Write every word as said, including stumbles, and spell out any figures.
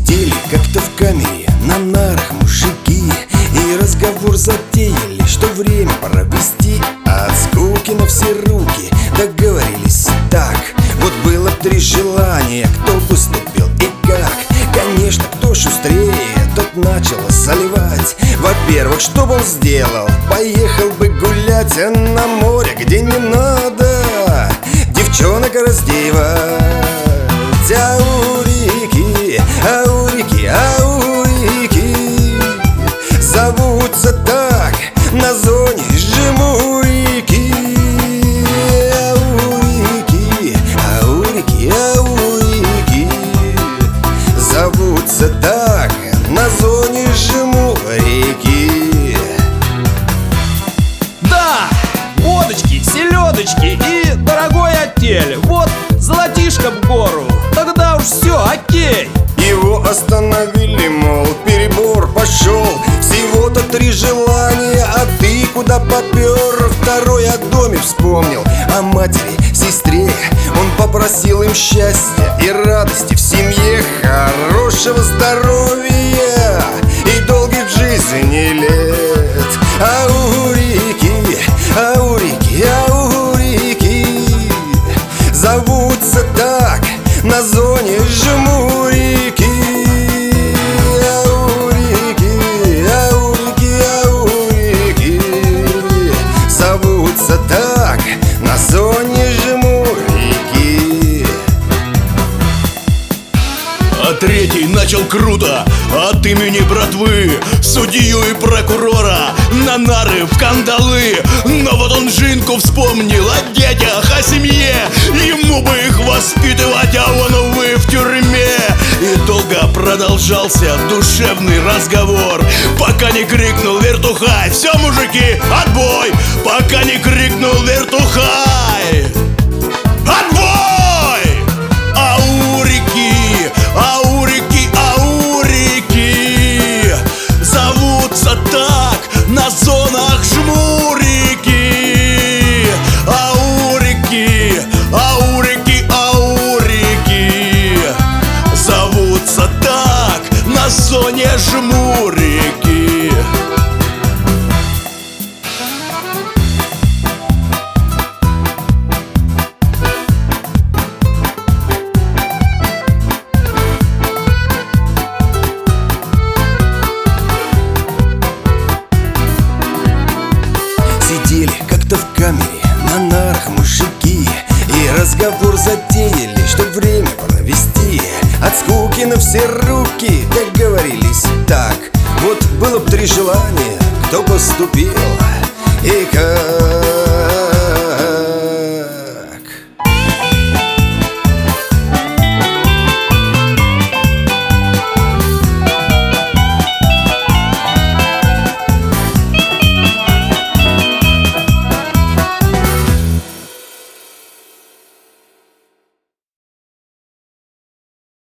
Сидели как-то в камере на нарах мужики, и разговор затеяли, что время провести. А от скуки на все руки договорились так. Вот было три желания, кто поступил и как. Конечно, кто шустрее, тот начал заливать. Во-первых, что бы он сделал? Поехал бы гулять на море, где не надо девчонок раздевать. А у реки, а у реки, а у реки зовутся так на зоне Жмурики. А у реки, а у реки, а у реки зовутся так на зоне Жмурики. Да, водочки, селедочки и дорогой отель. Вот золотишко в гору, тогда уж все окей. Его остановили, мол, перебор пошел. Всего-то три желания, а ты куда попер? Второй о доме вспомнил, о матери, сестре. Он попросил им счастья и радости в семье, хорошего здоровья и долгих жизни лет. А у реки, а у реки, а у реки зовутся так на зоне Жмурики. А у реки, а у реки, а у реки зовутся так на зоне Жмурики. А третий начал круто от имени братвы судью и прокурора на нары в кандалы. Но вот он Жинку вспомнил о детях, о семье. Ему бы их воспитывать, а он, увы, в тюрьме. И долго продолжался душевный разговор, пока не крикнул вертухай: все, мужики, отбой! Пока не крикнул вертухай: отбой! А у реки, а у реки, а у реки зовутся так на зонах Жмурики. А у реки, а у реки, а у реки зовутся так на зоне Жмурики. Сидели как-то в камере на нарах мужики, и разговор затеяли, что время провести. От скуки на все руки договорились так. Вот было б три желания, кто поступил и как.